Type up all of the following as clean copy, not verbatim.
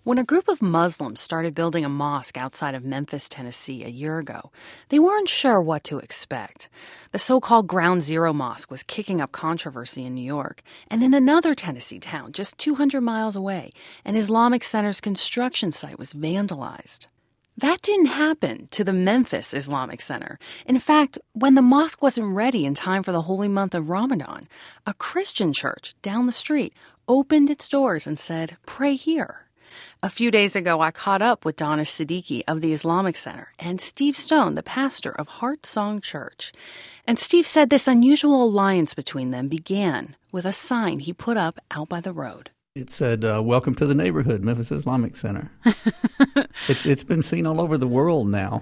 When a group of Muslims started building a mosque outside of Memphis, Tennessee a year ago, they weren't sure what to expect. The so-called Ground Zero Mosque was kicking up controversy in New York, and in another Tennessee town just 200 miles away, an Islamic Center's construction site was vandalized. That didn't happen to the Memphis Islamic Center. In fact, when the mosque wasn't ready in time for the holy month of Ramadan, a Christian church down the street opened its doors and said, "Pray here." A few days ago, I caught up with Danish Siddiqui of the Islamic Center and Steve Stone, the pastor of Heart Song Church. And Steve said this unusual alliance between them began with a sign he put up out by the road. It said, "Welcome to the neighborhood, Memphis Islamic Center." It's been seen all over the world now.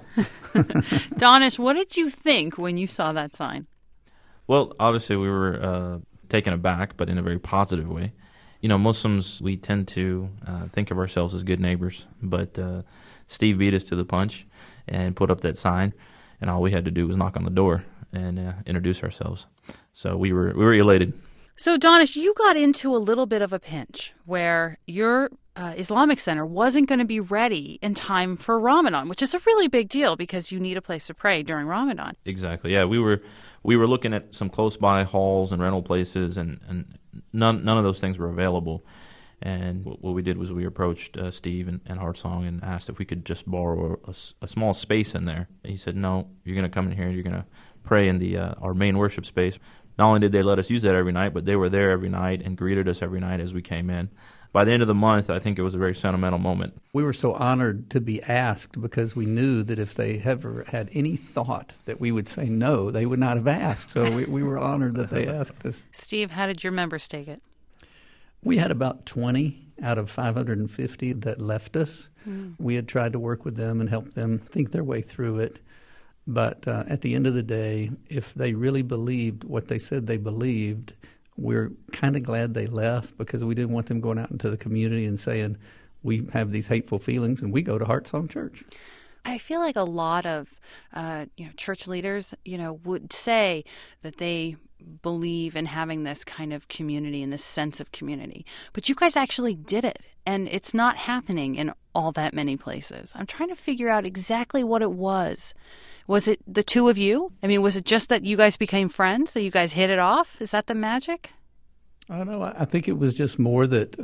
Danish, what did you think when you saw that sign? Well, obviously we were taken aback, but in a very positive way. You know, Muslims, we tend to think of ourselves as good neighbors, but Steve beat us to the punch and put up that sign, and all we had to do was knock on the door and introduce ourselves. So we were elated. So, Danish, you got into a little bit of a pinch where your Islamic Center wasn't going to be ready in time for Ramadan, which is a really big deal because you need a place to pray during Ramadan. Exactly. Yeah, we were looking at some close by halls and rental places, and none of those things were available. And what we did was we approached Steve and Heart Song and asked if we could just borrow a small space in there. He said, "No, you're going to come in here. You're going to pray in the our main worship space." Not only did they let us use that every night, but they were there every night and greeted us every night as we came in. By the end of the month, I think it was a very sentimental moment. We were so honored to be asked because we knew that if they ever had any thought that we would say no, they would not have asked. So we were honored that they asked us. Steve, how did your members take it? We had about 20 out of 550 that left us. We had tried to work with them and help them think their way through it. But at the end of the day, if they really believed what they said they believed, we're kind of glad they left because we didn't want them going out into the community and saying, "We have these hateful feelings and we go to Heart Song Church." I feel like a lot of church leaders, would say that they believe in having this kind of community and this sense of community. But you guys actually did it, and it's not happening in all that many places. I'm trying to figure out exactly what it was. Was it the two of you? I mean, was it just that you guys became friends, that you guys hit it off? Is that the magic? I don't know. I think it was just more that,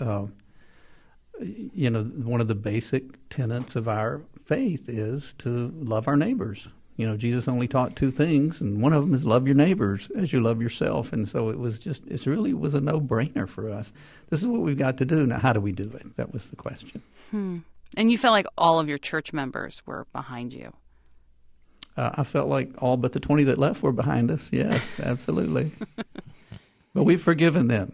one of the basic tenets of our faith is to love our neighbors. Jesus only taught two things, and one of them is love your neighbors as you love yourself. And so it was was a no-brainer for us. This is what we've got to do. Now, how do we do it? That was the question. And you felt like all of your church members were behind you. I felt like all but the 20 that left were behind us. Yes, absolutely. But we've forgiven them.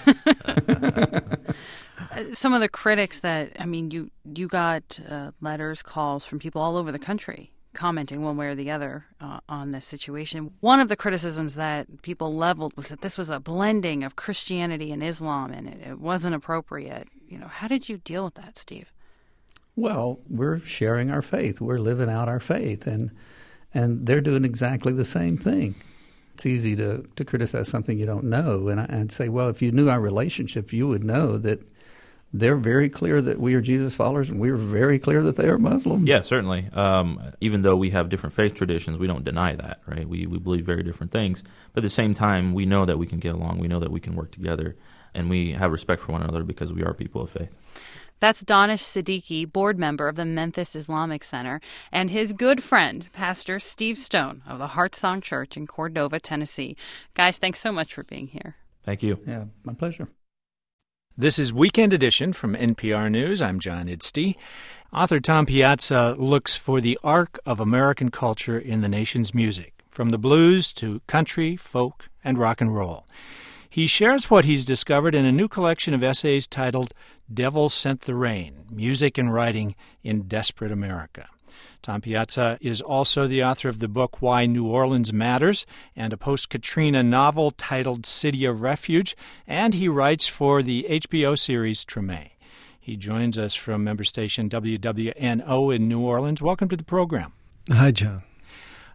Some of the critics you got letters, calls from people all over the country commenting one way or the other on this situation. One of the criticisms that people leveled was that this was a blending of Christianity and Islam, and it wasn't appropriate. How did you deal with that, Steve? Well, we're sharing our faith. We're living out our faith, and they're doing exactly the same thing. It's easy to criticize something you don't know, and I'd say, well, if you knew our relationship, you would know that they're very clear that we are Jesus followers, and we're very clear that they are Muslims. Yeah, certainly. Even though we have different faith traditions, we don't deny that, right? We believe very different things. But at the same time, we know that we can get along. We know that we can work together, and we have respect for one another because we are people of faith. That's Danish Siddiqui, board member of the Memphis Islamic Center, and his good friend, Pastor Steve Stone of the Heart Song Church in Cordova, Tennessee. Guys, thanks so much for being here. Thank you. Yeah, my pleasure. This is Weekend Edition from NPR News. I'm John Idstey. Author Tom Piazza looks for the arc of American culture in the nation's music, from the blues to country, folk, and rock and roll. He shares what he's discovered in a new collection of essays titled Devil Sent the Rain, Music and Writing in Desperate America. Tom Piazza is also the author of the book Why New Orleans Matters and a post-Katrina novel titled City of Refuge, and he writes for the HBO series Treme. He joins us from member station WWNO in New Orleans. Welcome to the program. Hi, John.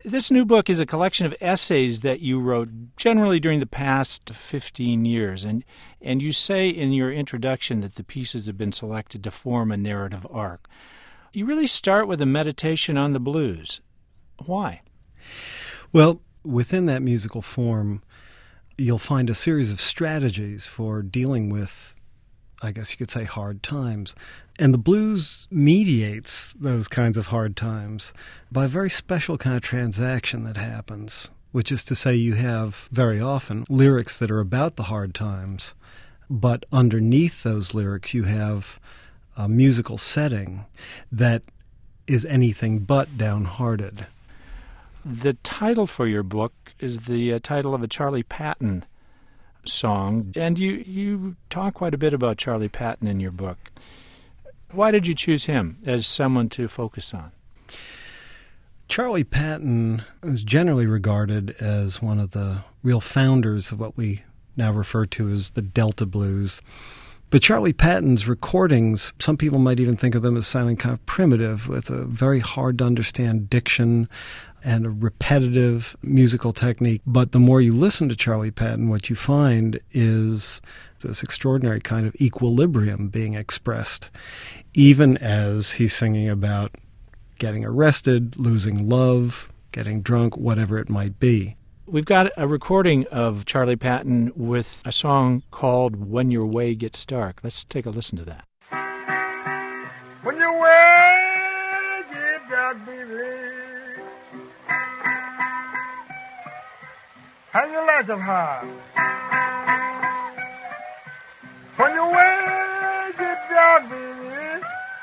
This new book is a collection of essays that you wrote generally during the past 15 years, and you say in your introduction that the pieces have been selected to form a narrative arc. You really start with a meditation on the blues. Why? Well, within that musical form, you'll find a series of strategies for dealing with, I guess you could say, hard times. And the blues mediates those kinds of hard times by a very special kind of transaction that happens, which is to say you have very often lyrics that are about the hard times, but underneath those lyrics you have a musical setting that is anything but downhearted. The title for your book is the title of a Charlie Patton song, and you talk quite a bit about Charlie Patton in your book. Why did you choose him as someone to focus on? Charlie Patton is generally regarded as one of the real founders of what we now refer to as the Delta Blues. But Charlie Patton's recordings, some people might even think of them as sounding kind of primitive, with a very hard-to-understand diction and a repetitive musical technique. But the more you listen to Charlie Patton, what you find is this extraordinary kind of equilibrium being expressed, even as he's singing about getting arrested, losing love, getting drunk, whatever it might be. We've got a recording of Charlie Patton with a song called When Your Way Gets Dark. Let's take a listen to that. When your way gets dark, baby, hang your lights up high. When your way gets dark, baby,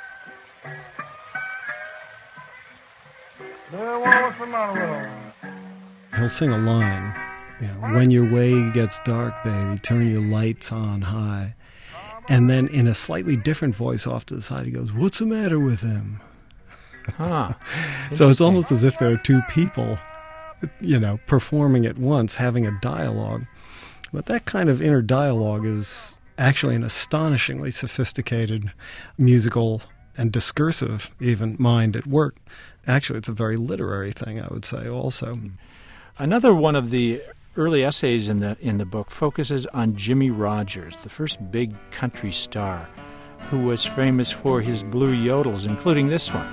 there was some other. He'll sing a line, when your way gets dark, baby, turn your lights on high. And then in a slightly different voice off to the side, he goes, what's the matter with him? So it's almost as if there are two people, performing at once, having a dialogue. But that kind of inner dialogue is actually an astonishingly sophisticated musical and discursive, even, mind at work. Actually, it's a very literary thing, I would say, also. Another one of the early essays in the book focuses on Jimmie Rodgers, the first big country star, who was famous for his blue yodels, including this one.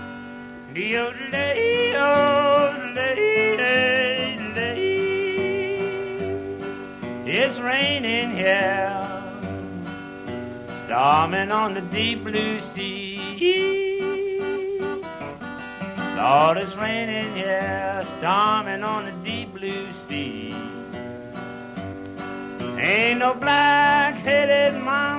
It's raining here, storming on the deep blue sea. Lord, it's raining here, storming on the deep blue sea. Ain't no black-headed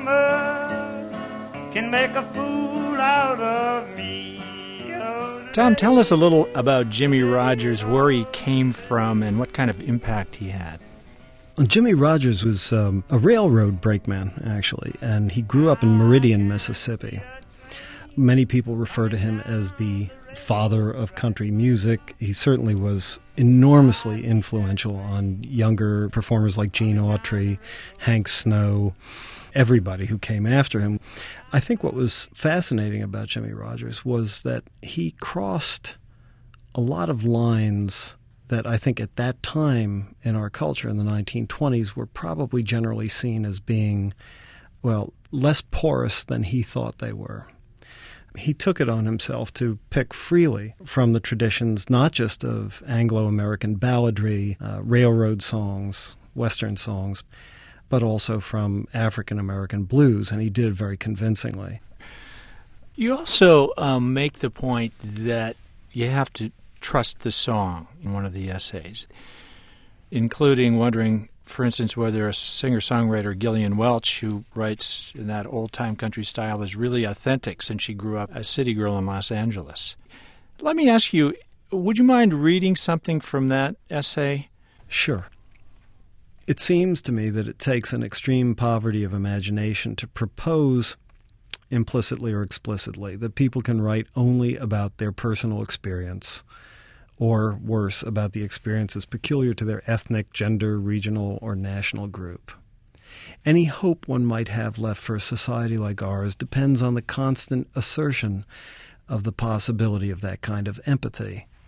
mama can make a fool out of me. Tom, tell us a little about Jimmie Rodgers, where he came from, and what kind of impact he had. Jimmie Rodgers was a railroad brakeman, actually, and he grew up in Meridian, Mississippi. Many people refer to him as the father of country music. He certainly was enormously influential on younger performers like Gene Autry, Hank Snow, everybody who came after him. I think what was fascinating about Jimmie Rodgers was that he crossed a lot of lines that I think at that time in our culture in the 1920s were probably generally seen as being, less porous than he thought they were. He took it on himself to pick freely from the traditions, not just of Anglo-American balladry, railroad songs, Western songs, but also from African-American blues, and he did it very convincingly. You also make the point that you have to trust the song in one of the essays, including wondering, for instance, whether a singer-songwriter, Gillian Welch, who writes in that old-time country style, is really authentic since she grew up a city girl in Los Angeles. Let me ask you, would you mind reading something from that essay? Sure. It seems to me that it takes an extreme poverty of imagination to propose, implicitly or explicitly, that people can write only about their personal experience, or worse, about the experiences peculiar to their ethnic, gender, regional, or national group. Any hope one might have left for a society like ours depends on the constant assertion of the possibility of that kind of empathy.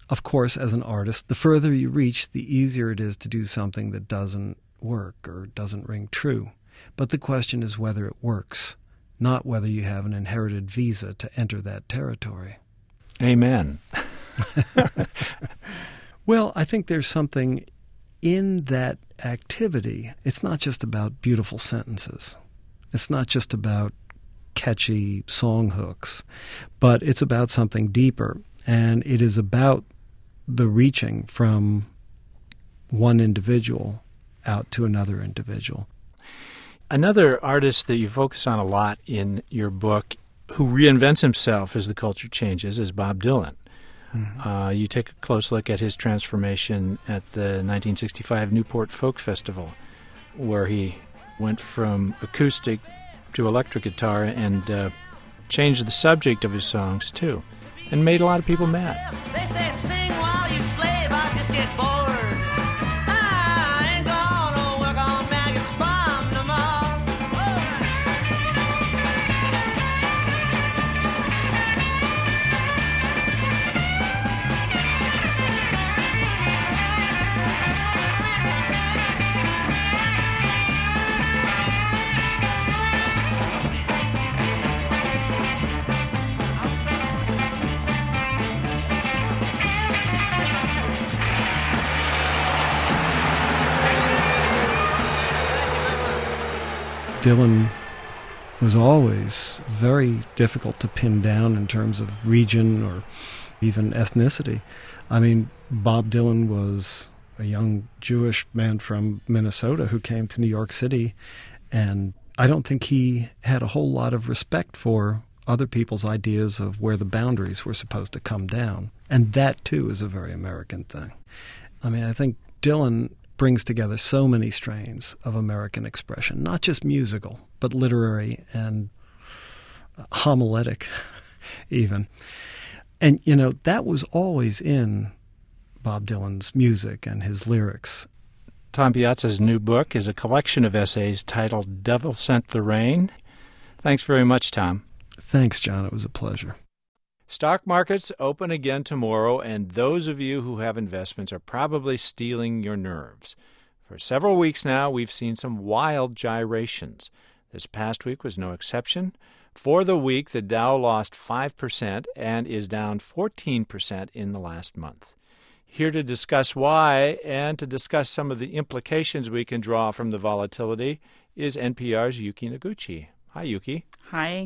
Of course, as an artist, the further you reach, the easier it is to do something that doesn't work or doesn't ring true. But the question is whether it works, not whether you have an inherited visa to enter that territory. Amen. Well, I think there's something in that activity. It's not just about beautiful sentences. It's not just about catchy song hooks, but it's about something deeper. And it is about the reaching from one individual out to another individual. Another artist that you focus on a lot in your book who reinvents himself as the culture changes is Bob Dylan. Mm-hmm. You take a close look at his transformation at the 1965 Newport Folk Festival, where he went from acoustic to electric guitar and changed the subject of his songs, too, and made a lot of people mad. They say sing while you slave, I just get bored. I ain't gonna work on Maggie's farm no more. Dylan was always very difficult to pin down in terms of region or even ethnicity. I mean, Bob Dylan was a young Jewish man from Minnesota who came to New York City, and I don't think he had a whole lot of respect for other people's ideas of where the boundaries were supposed to come down. And that, too, is a very American thing. I mean, I think Dylan brings together so many strains of American expression, not just musical, but literary and homiletic even. And, you know, that was always in Bob Dylan's music and his lyrics. Tom Piazza's new book is a collection of essays titled Devil Sent the Rain. Thanks very much, Tom. Thanks, John. It was a pleasure. Stock markets open again tomorrow, and those of you who have investments are probably stealing your nerves. For several weeks now, we've seen some wild gyrations. This past week was no exception. For the week, the Dow lost 5% and is down 14% in the last month. Here to discuss why and to discuss some of the implications we can draw from the volatility is NPR's Yuki Noguchi. Hi, Yuki. Hi.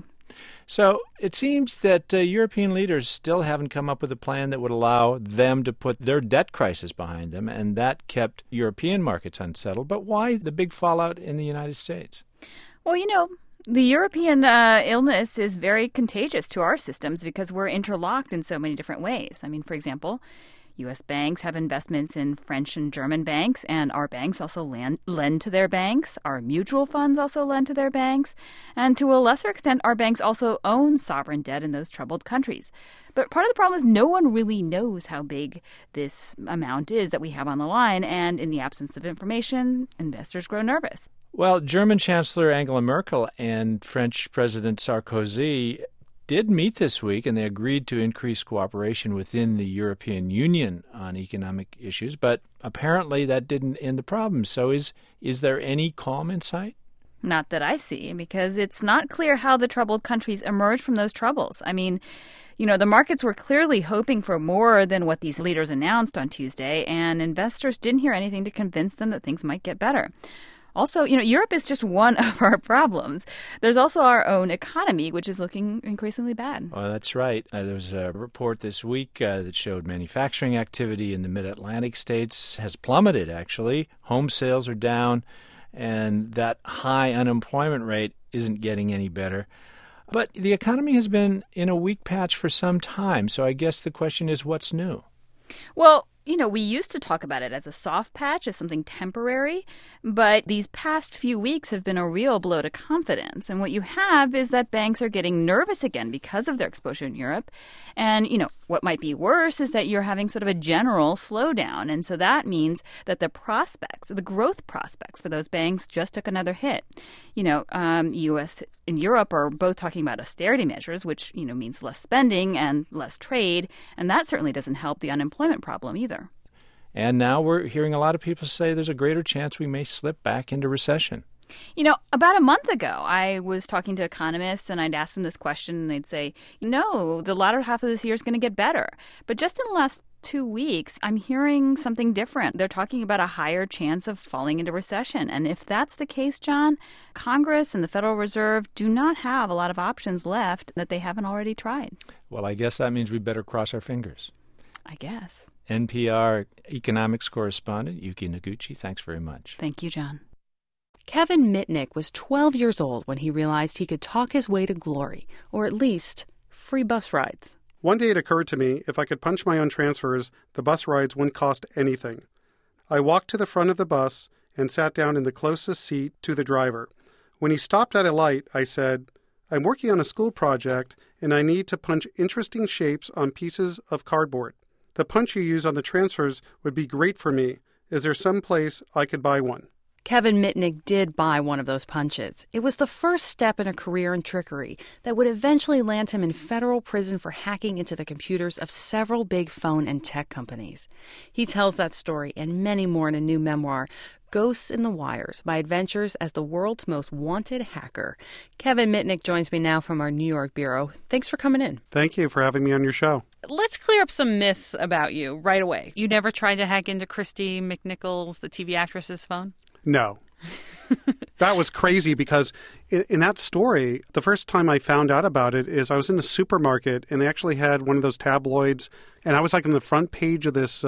So it seems that European leaders still haven't come up with a plan that would allow them to put their debt crisis behind them, and that kept European markets unsettled. But why the big fallout in the United States? Well, you know, the European illness is very contagious to our systems because we're interlocked in so many different ways. I mean, for example, U.S. banks have investments in French and German banks, and our banks also lend to their banks. Our mutual funds also lend to their banks. And to a lesser extent, our banks also own sovereign debt in those troubled countries. But part of the problem is no one really knows how big this amount is that we have on the line, and in the absence of information, investors grow nervous. Well, German Chancellor Angela Merkel and French President Sarkozy did meet this week, and they agreed to increase cooperation within the European Union on economic issues, but apparently that didn't end the problem. So is there any calm in sight? Not that I see, because it's not clear how the troubled countries emerge from those troubles. I mean, you know, the markets were clearly hoping for more than what these leaders announced on Tuesday, and investors didn't hear anything to convince them that things might get better. Also, you know, Europe is just one of our problems. There's also our own economy, which is looking increasingly bad. Oh, that's right. There was a report this week that showed manufacturing activity in the mid-Atlantic states has plummeted, actually. Home sales are down, and that high unemployment rate isn't getting any better. But the economy has been in a weak patch for some time, so I guess the question is, what's new? Well, We used to talk about it as a soft patch, as something temporary, but these past few weeks have been a real blow to confidence. And what you have is that banks are getting nervous again because of their exposure in Europe. And, what might be worse is that you're having sort of a general slowdown. And so that means that the growth prospects for those banks just took another hit. U.S. and Europe are both talking about austerity measures, which, means less spending and less trade. And that certainly doesn't help the unemployment problem either. And now we're hearing a lot of people say there's a greater chance we may slip back into recession. About a month ago, I was talking to economists and I'd ask them this question and they'd say, no, the latter half of this year is going to get better. But just in the last 2 weeks, I'm hearing something different. They're talking about a higher chance of falling into recession. And if that's the case, John, Congress and the Federal Reserve do not have a lot of options left that they haven't already tried. Well, I guess that means we better cross our fingers. I guess. NPR economics correspondent Yuki Noguchi, thanks very much. Thank you, John. Kevin Mitnick was 12 years old when he realized he could talk his way to glory, or at least free bus rides. One day it occurred to me if I could punch my own transfers, the bus rides wouldn't cost anything. I walked to the front of the bus and sat down in the closest seat to the driver. When he stopped at a light, I said, I'm working on a school project and I need to punch interesting shapes on pieces of cardboard. The punch you use on the transfers would be great for me. Is there some place I could buy one? Kevin Mitnick did buy one of those punches. It was the first step in a career in trickery that would eventually land him in federal prison for hacking into the computers of several big phone and tech companies. He tells that story and many more in a new memoir, Ghosts in the Wires, My Adventures as the World's Most Wanted Hacker. Kevin Mitnick joins me now from our New York bureau. Thanks for coming in. Thank you for having me on your show. Let's clear up some myths about you right away. You never tried to hack into Christy McNichols, the TV actress's phone? No. That was crazy because in that story, the first time I found out about it is I was in a supermarket and they actually had one of those tabloids and I was like on the front page of this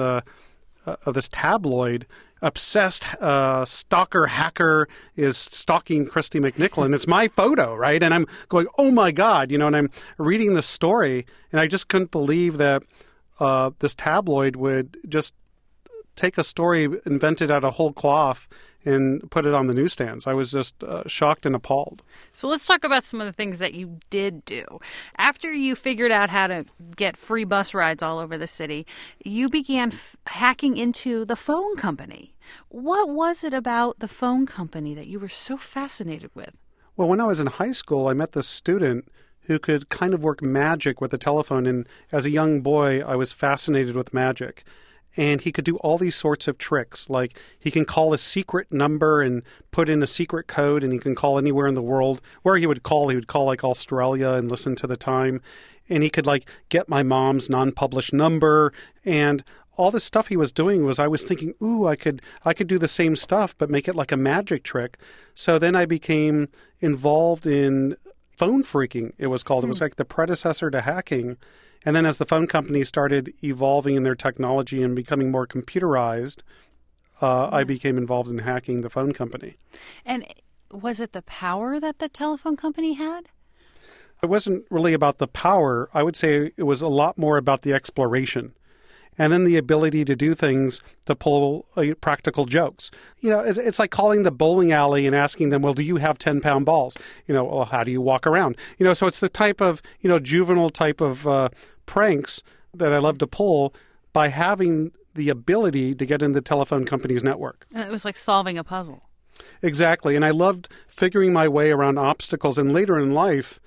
tabloid. Obsessed stalker hacker is stalking Christy McNichol and it's my photo, right? And I'm going, oh my God, and I'm reading the story and I just couldn't believe that this tabloid would just take a story invented out of whole cloth and put it on the newsstands. I was just shocked and appalled. So let's talk about some of the things that you did do. After you figured out how to get free bus rides all over the city, you began hacking into the phone company. What was it about the phone company that you were so fascinated with? Well, when I was in high school, I met this student who could kind of work magic with the telephone. And as a young boy, I was fascinated with magic. And he could do all these sorts of tricks, like he can call a secret number and put in a secret code, and he can call anywhere in the world. Where he would call like Australia and listen to the time. And he could like get my mom's non-published number. And all this stuff he was doing was I was thinking, ooh, I could do the same stuff, but make it like a magic trick. So then I became involved in phone phreaking, it was called. It was like the predecessor to hacking. And then as the phone companies started evolving in their technology and becoming more computerized, I became involved in hacking the phone company. And was it the power that the telephone company had? It wasn't really about the power. I would say it was a lot more about the exploration. And then the ability to do things to pull practical jokes. It's like calling the bowling alley and asking them, well, do you have 10-pound balls? Well, how do you walk around? So it's the type of, juvenile type of pranks that I love to pull by having the ability to get in the telephone company's network. And it was like solving a puzzle. Exactly. And I loved figuring my way around obstacles. And later in life,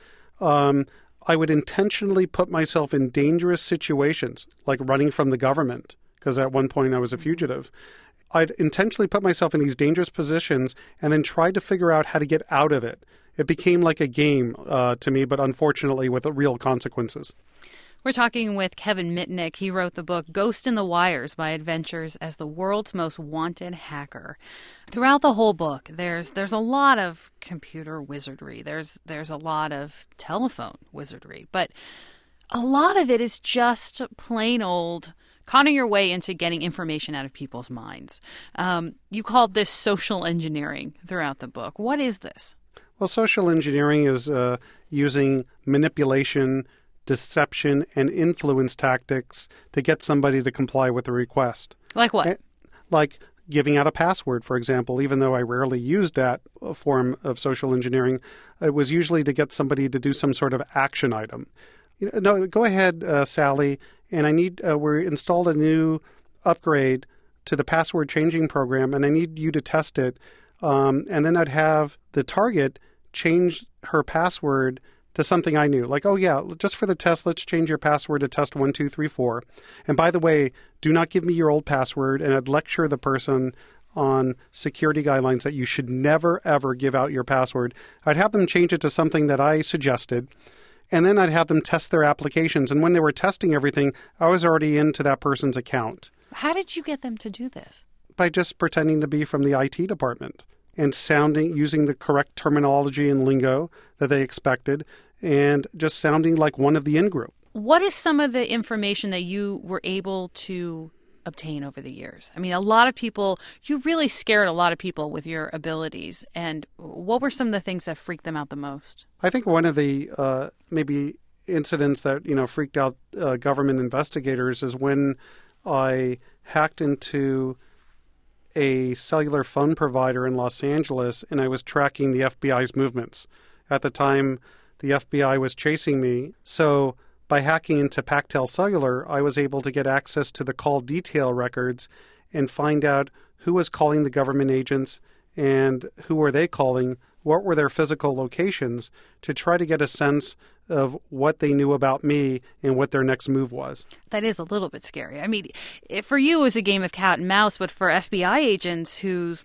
I would intentionally put myself in dangerous situations, like running from the government, because at one point I was a fugitive. I'd intentionally put myself in these dangerous positions and then try to figure out how to get out of it. It became like a game to me, but unfortunately with real consequences. We're talking with Kevin Mitnick. He wrote the book Ghosts in the Wires, My Adventures as the World's Most Wanted Hacker. Throughout the whole book, there's a lot of computer wizardry. There's a lot of telephone wizardry. But a lot of it is just plain old conning your way into getting information out of people's minds. You called this social engineering throughout the book. What is this? Well, social engineering is using manipulation deception and influence tactics to get somebody to comply with the request. Like what? Like giving out a password, for example. Even though I rarely used that form of social engineering, it was usually to get somebody to do some sort of action item. No, go ahead, Sally, and I need, we installed a new upgrade to the password changing program, and I need you to test it. And then I'd have the target change her password to something I knew. Like, oh yeah, just for the test, let's change your password to test1234. And by the way, do not give me your old password. And I'd lecture the person on security guidelines that you should never, ever give out your password. I'd have them change it to something that I suggested. And then I'd have them test their applications. And when they were testing everything, I was already into that person's account. How did you get them to do this? By just pretending to be from the IT department and using the correct terminology and lingo that they expected, and just sounding like one of the in-group. What is some of the information that you were able to obtain over the years? I mean, a lot of people, you really scared a lot of people with your abilities. And what were some of the things that freaked them out the most? I think one of the maybe incidents that, freaked out government investigators is when I hacked into a cellular phone provider in Los Angeles, and I was tracking the FBI's movements. At the time, the FBI was chasing me. So by hacking into Pactel Cellular, I was able to get access to the call detail records and find out who was calling the government agents and who were they calling, what were their physical locations, to try to get a sense of what they knew about me and what their next move was. That is a little bit scary. I mean, for you, it was a game of cat and mouse, but for FBI agents whose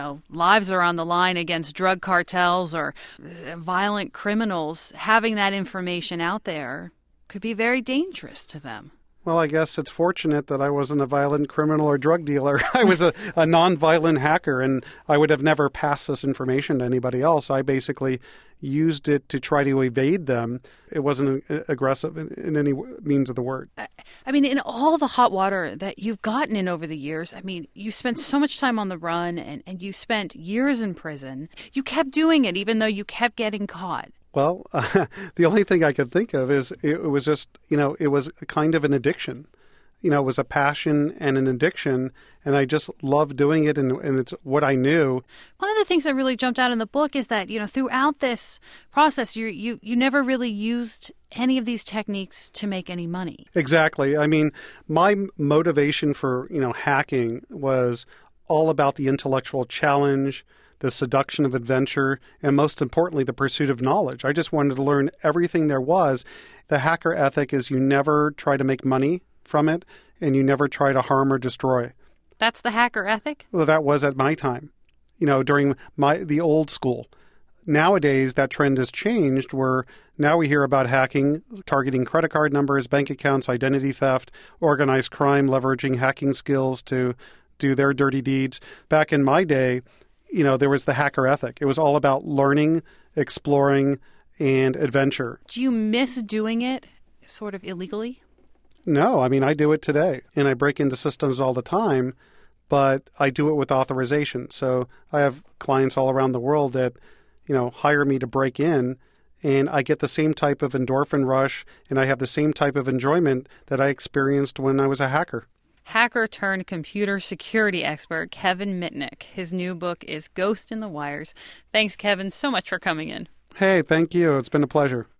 lives are on the line against drug cartels or violent criminals, having that information out there could be very dangerous to them. Well, I guess it's fortunate that I wasn't a violent criminal or drug dealer. I was a non-violent hacker, and I would have never passed this information to anybody else. I basically used it to try to evade them. It wasn't aggressive in any means of the word. I mean, in all the hot water that you've gotten in over the years, I mean, you spent so much time on the run and you spent years in prison. You kept doing it even though you kept getting caught. Well, the only thing I could think of is it was just, it was kind of an addiction. It was a passion and an addiction, and I just loved doing it, and it's what I knew. One of the things that really jumped out in the book is that, throughout this process, you never really used any of these techniques to make any money. Exactly. I mean, my motivation for, hacking was all about the intellectual challenge, the seduction of adventure, and most importantly, the pursuit of knowledge. I just wanted to learn everything there was. The hacker ethic is you never try to make money from it, and you never try to harm or destroy. That's the hacker ethic? Well, that was at my time, during the old school. Nowadays, that trend has changed where now we hear about hacking, targeting credit card numbers, bank accounts, identity theft, organized crime, leveraging hacking skills to do their dirty deeds. Back in my day, there was the hacker ethic. It was all about learning, exploring, and adventure. Do you miss doing it sort of illegally? No, I mean, I do it today, and I break into systems all the time, but I do it with authorization. So I have clients all around the world that, hire me to break in, and I get the same type of endorphin rush, and I have the same type of enjoyment that I experienced when I was a hacker. Hacker turned computer security expert Kevin Mitnick. His new book is Ghost in the Wires. Thanks, Kevin, so much for coming in. Hey, thank you. It's been a pleasure.